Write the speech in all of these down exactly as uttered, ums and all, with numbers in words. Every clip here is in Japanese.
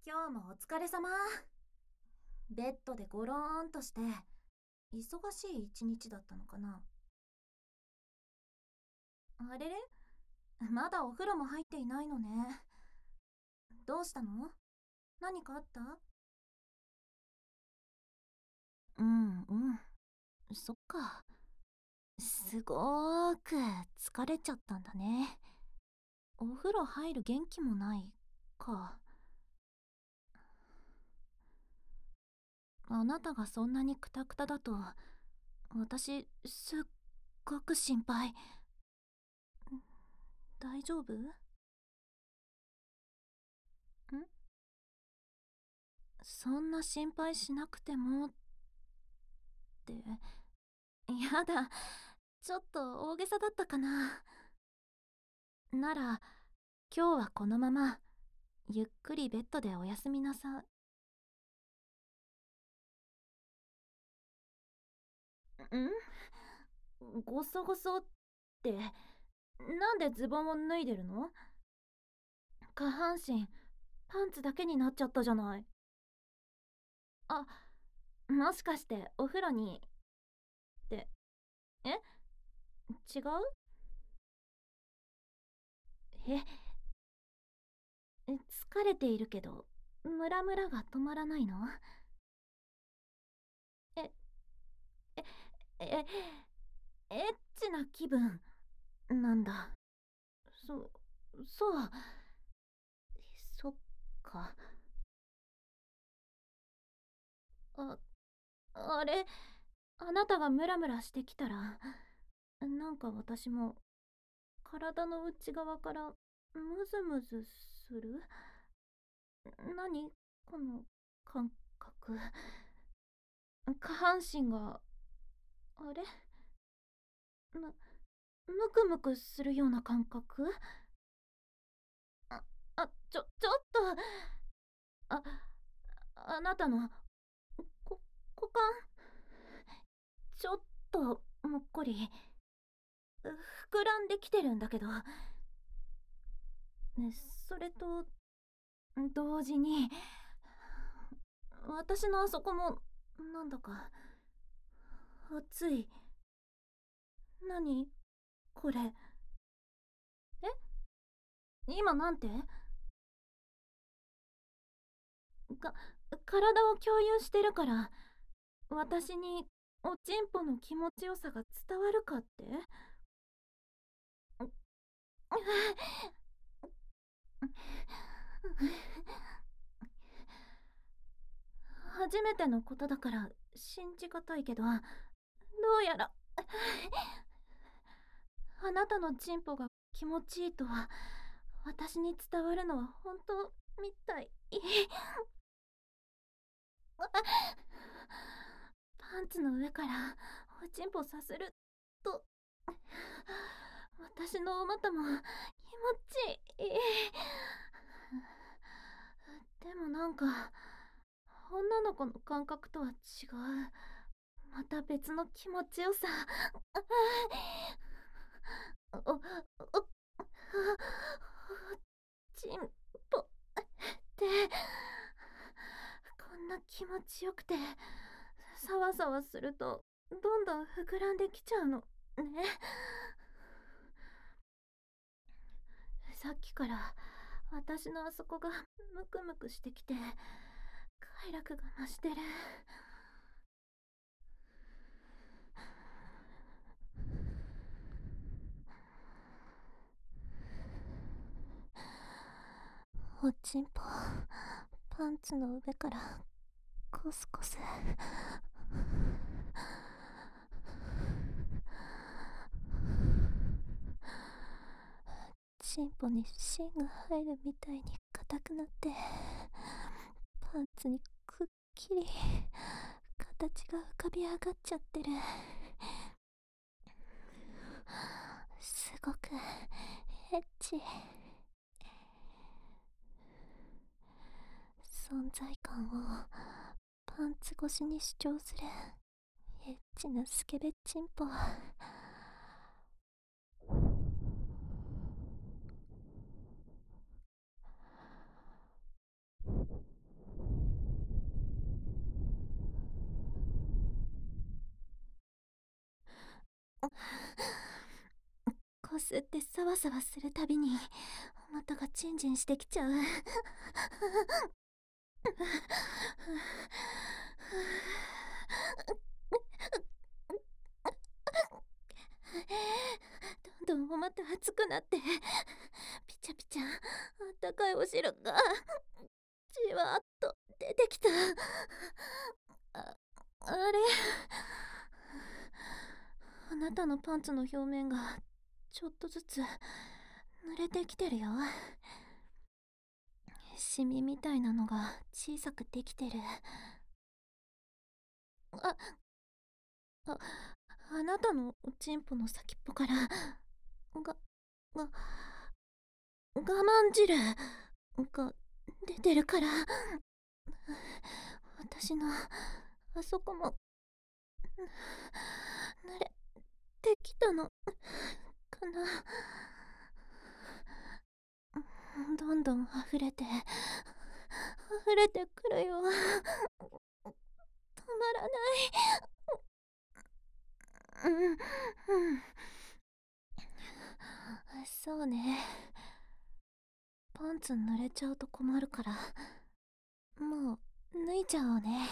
今日もお疲れ様。ベッドでゴローンとして、忙しい一日だったのかな。あれれ、まだお風呂も入っていないのね。どうしたの？何かあった？うんうん。そっか。すごーく疲れちゃったんだね。お風呂入る元気もないか。あなたがそんなにクタクタだと、私、すっごく心配。大丈夫？ん？そんな心配しなくてもって。やだ、ちょっと大げさだったかな。なら、今日はこのままゆっくりベッドでおやすみなさい。ん？ごそごそって、なんでズボンを脱いでるの？下半身パンツだけになっちゃったじゃない。あ、もしかしてお風呂にって。え、違う？え、疲れているけどムラムラが止まらないの？え、え、エッチな気分なんだ。そ、そう。そっか。あ、あれ、あなたがムラムラしてきたら、なんか私も体の内側からムズムズする。何この感覚。下半身が、あれむ、むくむくするような感覚。あ、あ、ちょ、ちょっと。あ、あなたの、こ、股間、ちょっと、もっこり、膨らんできてるんだけど、ね、それと、同時に、私のあそこも、なんだか、熱い。何これ。え、今なんて？か、体を共有してるから、私におちんぽの気持ちよさが伝わるかって？初めてのことだから信じがたいけど、どうやらあなたのチンポが気持ちいいとは私に伝わるのは本当みたい。パンツの上からおちんぽさせると、私のお股も気持ちいい。でもなんか女の子の感覚とは違う、また別の気持ちよさ。お、お、おちんぽってこんな気持ちよくて、サワサワするとどんどん膨らんできちゃうのね。さっきから私のあそこがムクムクしてきて快楽が増してる。おちんぽパンツの上からコスコス。チンポに芯が入るみたいに硬くなって、パンツにくっきり形が浮かび上がっちゃってる。すごくエッチ。存在感をパンツ越しに主張するエッチなスケベチンポ。 こすってサワサワするたびにお股がチンチンしてきちゃう。どんどんお股熱くなって、ピチャピチャあったかいお汁がじわっと出てきた。あ、あれ、あなたのパンツの表面がちょっとずつ濡れてきてるよ。シミみたいなのが小さくできてる。あ、あ、あなたのおちんぽの先っぽからが、が、我慢汁が出てるから、私のあそこも濡れてきたのかな。どんどん溢れて溢れてくるよ。止まらない。うん、うん。そうね。パンツ濡れちゃうと困るから、もう脱いじゃおうね。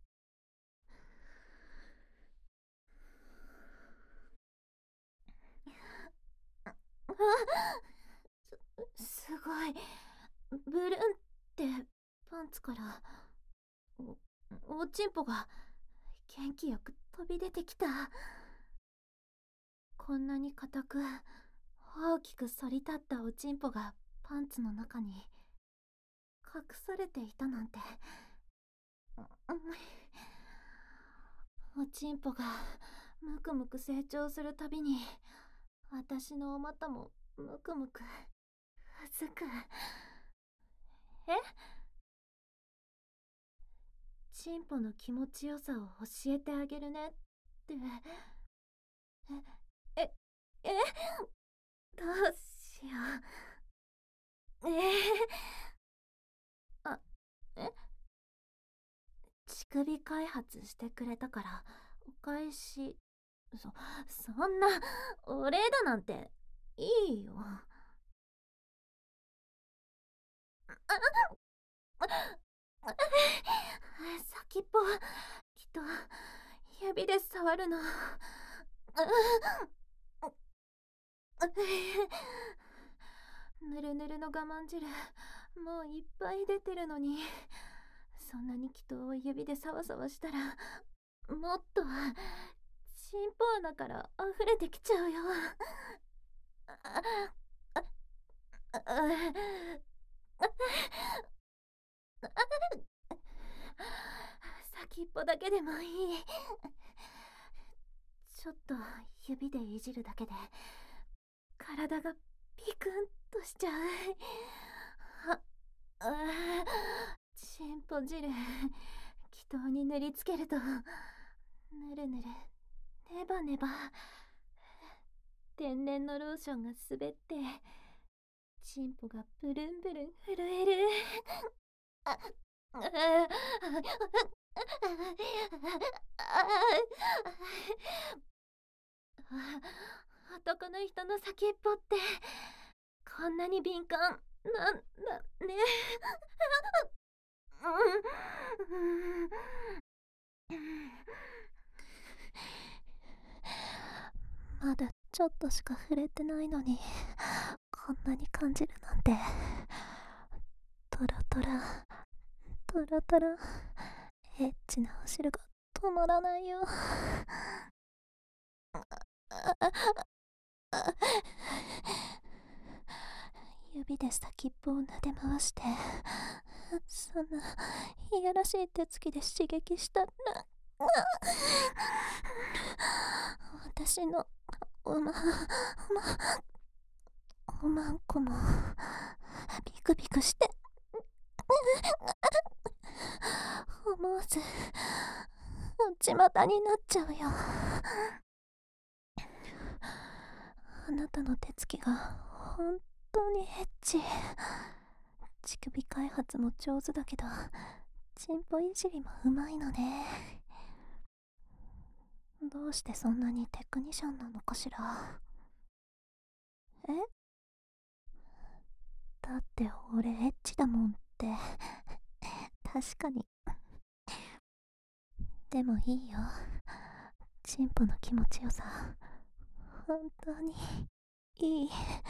あ、すごい。ブルンってパンツからお、おちんぽが元気よく飛び出てきた。こんなに硬く大きく反り立ったおちんぽがパンツの中に隠されていたなんて。おちんぽがむくむく成長するたびに、私のお股もむくむくうずく。え、チンポの気持ちよさを教えてあげるねって。え、え、え、どうしよう。えー、あ、え、乳首開発してくれたからお返し。そ、そんなお礼だなんていいよ。先っぽ、きっと指で触るの。ぬるぬるの我慢汁、もういっぱい出てるのに、そんなにきっと指でサワサワしたら、もっとチンポ穴から溢れてきちゃうよ。先っぽだけでもいい。ちょっと指でいじるだけで体がピクンとしちゃう。あ、あ、チンポ汁気筒に塗りつけるとぬるぬる、ネバネバ、天然のローションが滑ってチンポがブルンブルン震える。あ、あ、あ、男の人の先っぽってこんなに敏感なんだね。まだちょっとしか触れてないのにこんなに感じるなんて。トロトロトロトロ、エッチなお汁が止まらないよ。指で先っぽを撫で回して、そんないやらしい手つきで刺激したら、私のおま、おま、おまんこもビクビクして思わず内股になっちゃうよ。あなたの手つきが本当にエッチ。乳首開発も上手だけどチンポいじりもうまいのね。どうしてそんなにテクニシャンなのかしら。 え、だって俺エッチだもんって。確かに。でもいいよ。チンポの気持ちよさ、本当にいい。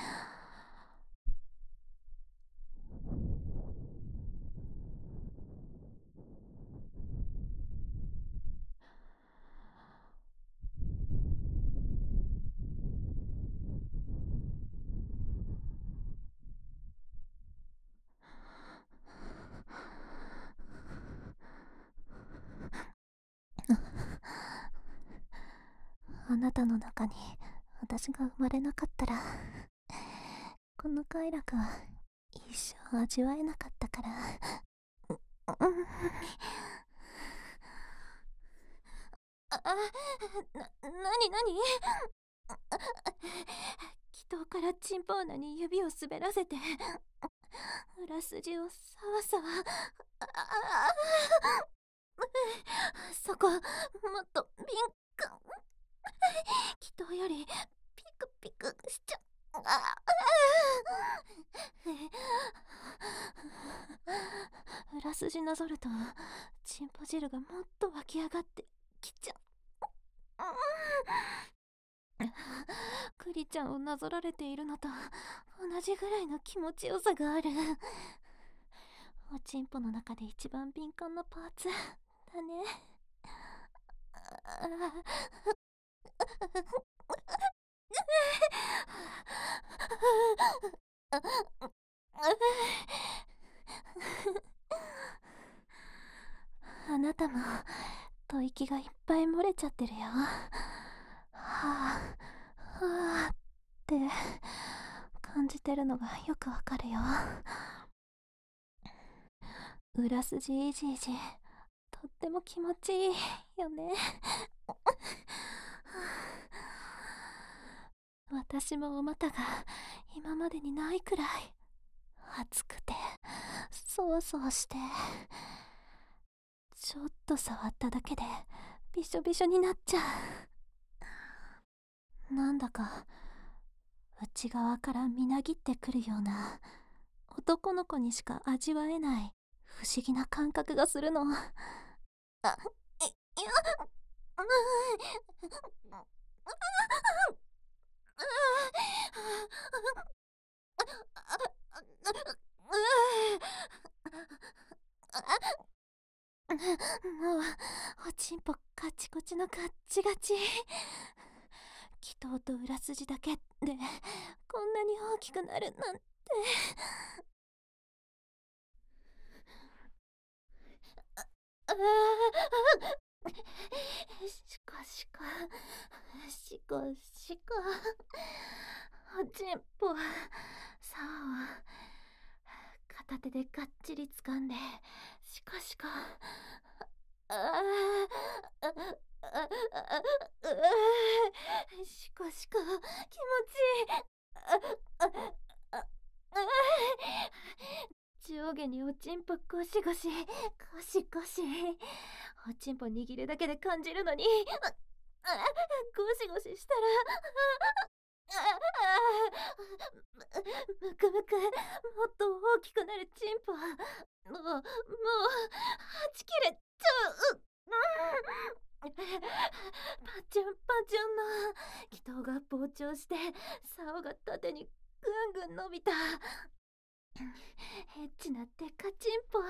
あなたの中に私が生まれなかったら、この快楽は一生味わえなかったから。うん。あ、な、なになに？祈祷からチンポ穴に指を滑らせて、裏筋をさわさわ。ああ、そこ、もっと敏感。祈祷よりピクピクしちゃ。ああ、裏筋なぞるとチンポ汁がもっと湧き上がってきちゃう。クリちゃんをなぞられているのと同じぐらいの気持ちよさがある。おちんぽの中で一番敏感なパーツだね。あなたも吐息がいっぱい漏れちゃってるよ。はあはあって感じてるのがよくわかるよ。裏筋いじいじ、とっても気持ちいいよね。私もお股が今までにないくらい熱くてそわそわして、ちょっと触っただけでびしょびしょになっちゃう。なんだか内側からみなぎってくるような、男の子にしか味わえない不思議な感覚がするの。あ、い、いや、うもうおちんぽカチコチのガッチガチ。祈祷と裏筋だけでこんなに大きくなるなんて。ああ、しこしこしこしこ。おちんぽさあ片手でがっちり掴んでしこしこ。ああ、ああ、しこしこ気持ちいい。ああ、ああ、上下におちんぽゴシゴシゴシゴシ、おちんぽ握るだけで感じるのに、ああ、ゴシゴシしたら、むくむくもっと大きくなるチンポ、もうもうはち切れちゃう。パチュンパチュンの祈祷が膨張して竿が縦にぐんぐん伸びたエッチなデカチンポ。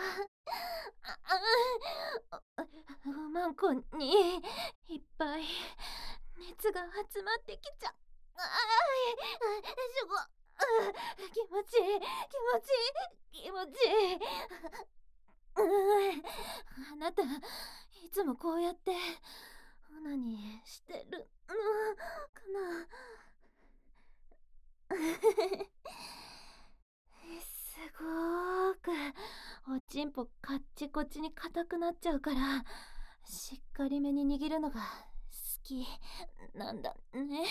おまんこにいっぱい熱が集まってきちゃう。ああ、しょこ、気持ちいい気持ちいい気持ちいい。あなたいつもこうやってオナニーしてるのかな。すごーくおちんぽカッチコチに硬くなっちゃうから、しっかりめに握るのが好きなんだね。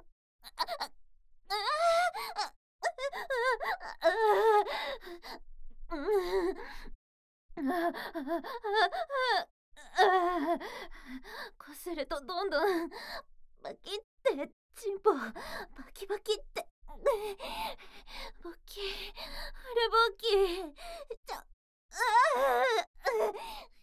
こするとどんどんバキってチンポバキバキってボッキー、あれボッキー、ちょ、ああ、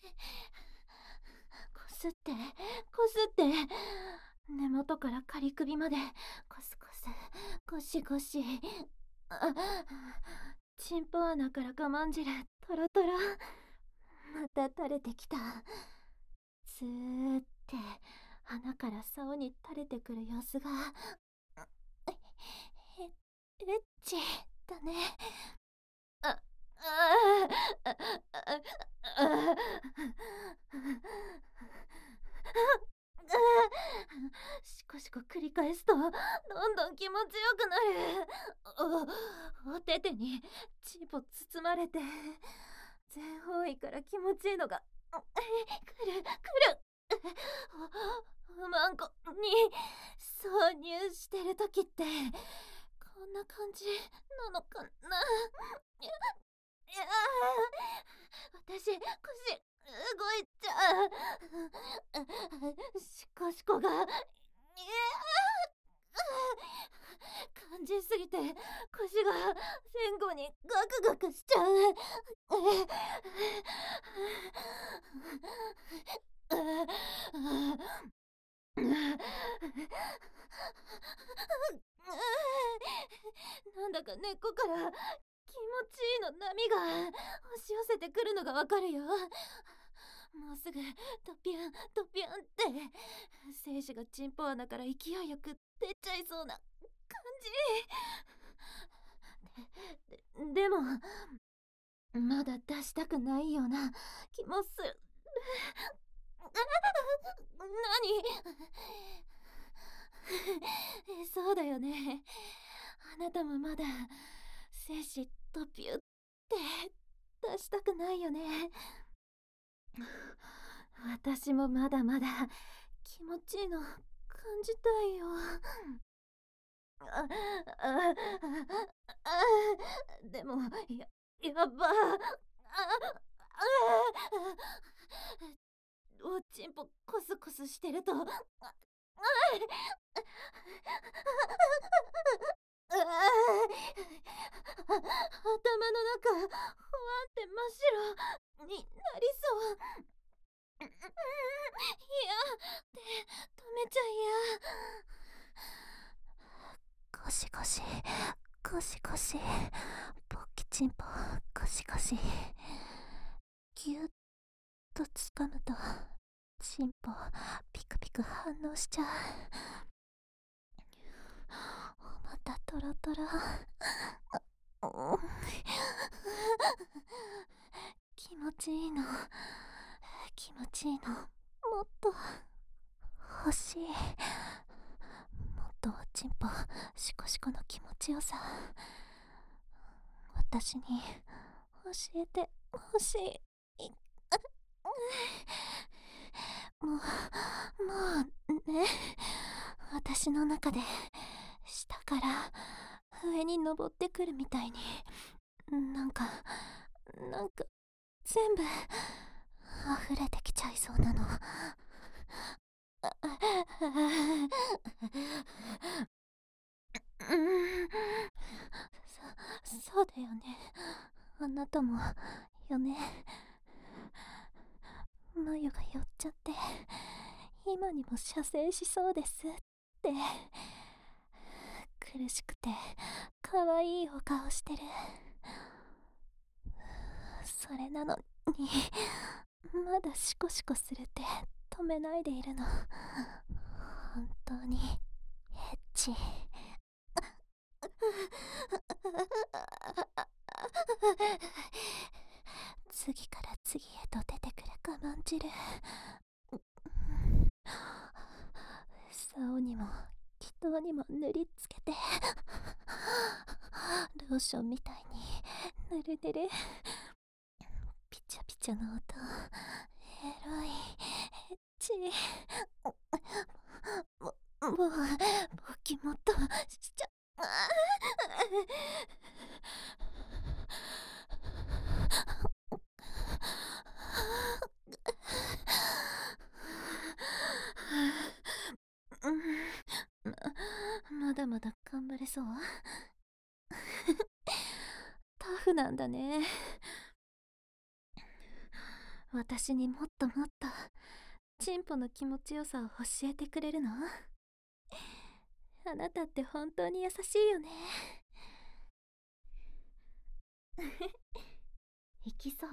こすって、こすって、根元から仮首まで、こすこす、ゴシゴシ、あ、チンポ穴から我慢汁、トロトロ、また垂れてきた。ずーって鼻から竿に垂れてくる様子がえ、エッチだね。あ、ああ、あ、あ、あ、シコシコ繰り返すとどんどん気持ちよくなる。お、おててにチンポ包まれて全方位から気持ちいいのがくるくる。お、マンコに挿入してる時ってこんな感じなのかな。いや、いや私腰動いちゃう。シコシコがいや感じすぎて腰が前後にガクガクしちゃう。なんだか根っこから気持ちいいの波が押し寄せてくるのがわかるよ。もうすぐドピュンドピュンって精子がチンポ穴から勢いよく出ちゃいそうな感じ。で、でもまだ出したくないような気もする。何そうだよね。あなたもまだ精子ドピュって出したくないよね。私もまだまだ気持ちいいの感じたいよ。あ、あ、あ、でも、や、やっば。あ、あ、おちんぽコスコスしてると、あ、あ、頭の中、ほわんって真っ白になりそう。いや、って止めちゃいや。ゴシゴシゴシゴシ、ポッキチンポゴシゴシ、ぎゅっと掴むとチンポピクピク反応しちゃう。またトロトロ。気持ちいいの、気持ちいいの、もっと欲しい。もっとおちんぽシコシコの気持ちよさ私に教えてほしい。もうもうね、私の中で下から上に登ってくるみたいに、なんかなんか全部溢れてきちゃいそうなの。そ、そうだよね。あなたもよね。眉が寄っちゃって今にも射精しそうですって。苦しくて可愛いお顔してる。それなのにまだシコシコするって止めないでいるの。本当にエッチ。次から次へと出てくる我慢汁。竿にも祈祷にも塗りつけてローションみたいにぬるぬる。ピチャピチャの音、エロい、エッチ。ももうボキもっとしちゃうん、ままだまだ頑張れそう。 タフなんだね。私にもっともっとチンポの気持ちよさを教えてくれるの？あなたって本当に優しいよね。いきそう？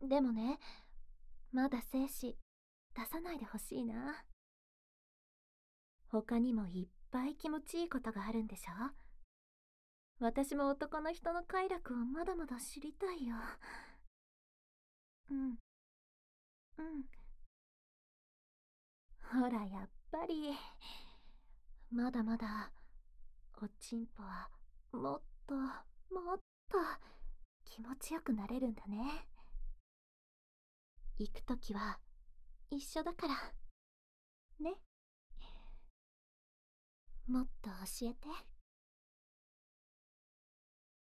でもね、まだ精子出さないでほしいな。他にもいっぱい気持ちいいことがあるんでしょ？私も男の人の快楽をまだまだ知りたいよ。うん、うん。ほら、やっぱり、まだまだ、おちんぽは、もっと、もっと、気持ちよくなれるんだね。行くときは、一緒だから。ね。もっと教えて。